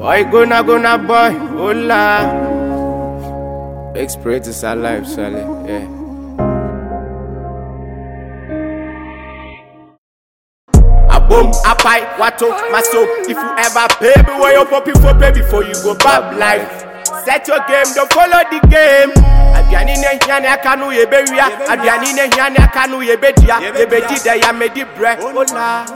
Oi, gonna boy, hola. Big spirit is alive, Sally, yeah. A boom, a pie, wato, maso. If you ever pay me, where you popping for pay before you go bad life. Set your game, don't follow the game. Abiani ne hiane akanu yeberia, abiani ne hiane akanu yebedia, yebedi de ya medi bre. Hola.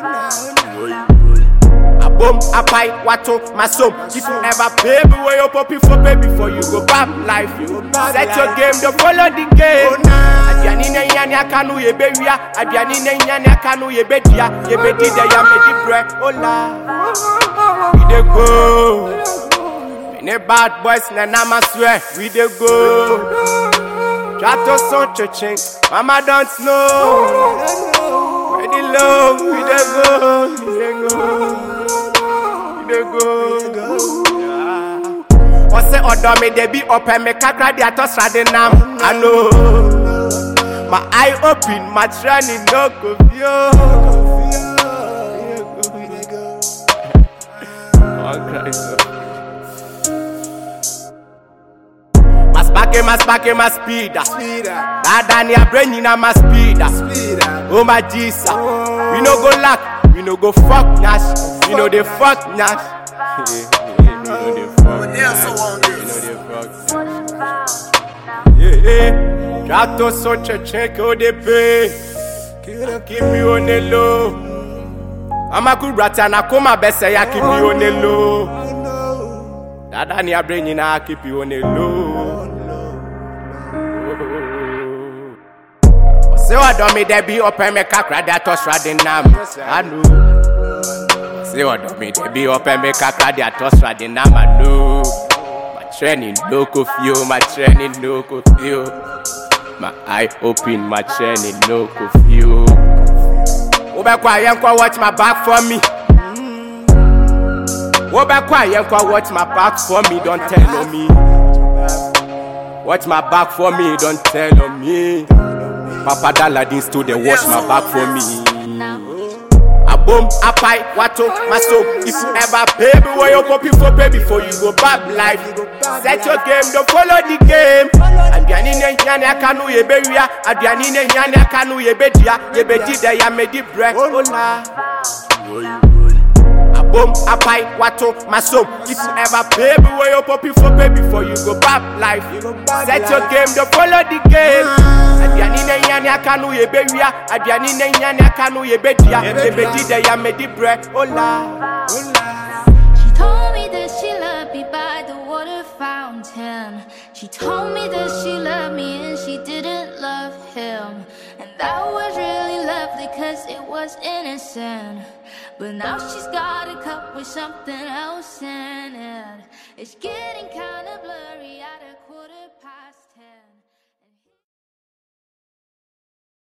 A boom, a pie, wato, maso. If you ever pay me, where you popping for pay before you go bad life. Set your game, don't follow the game. Abiani ne hiane akanu yeberia, abiani ne hiane akanu yebedia, yebedi de ya medi bre. Hola. We dey go. Any bad boys, na nama swear, we dey go. Try to son ching, mama don't know. Ready low, we dey go, we dey go. I say, odo me dey be open, me kakra di atos radinam. I know, my eye open, my training no go view. My speeder. That your brain in my speeder. Oh my Jesus. We no go lack. We no go fuck Nash. We know they fuck Nash. We know they fuck Nash. Yeah. Try to such a check how they pay. Keep me on the low. I'm a good rat and I come my best say I keep you on the low. That your brain in I keep you on the low. Say what do me they be open me kakra that toss radin nam. I know. Say what do me they be open me kakra that toss radin nam. I know. My training no confuse, my training no confuse. My eye open, my training no confuse. Oba kwa yankwa watch my back for me. Oba kwa yankwa watch my back for me, don't tell on me. Watch my back for me, don't tell on me. Papa Daladin stood they watch my back for me. A boom, a pie, wato, maso. If you ever pay me, where you popping for pay before you go bad life. Set your game, don't follow the game. Abiani ne hiane akanu yeberia, abiani ne hiane akanu yebedia, yebedi de ya medi bre. Hola. Boom, a pie, wato, maso. If you ever pay me, where you popping for pay before you go bad life. Set your game, don't follow the game. Abiani ne hiane akanu yeberia, abiani ne hiane akanu yebedia, yebedi de ya medi bre. Hola. She told me that she loved me by the water fountain. She told me that she loved me and she didn't love him. And that was really lovely cause it was innocent. But now she's got a cup with something else in it. It's getting kinda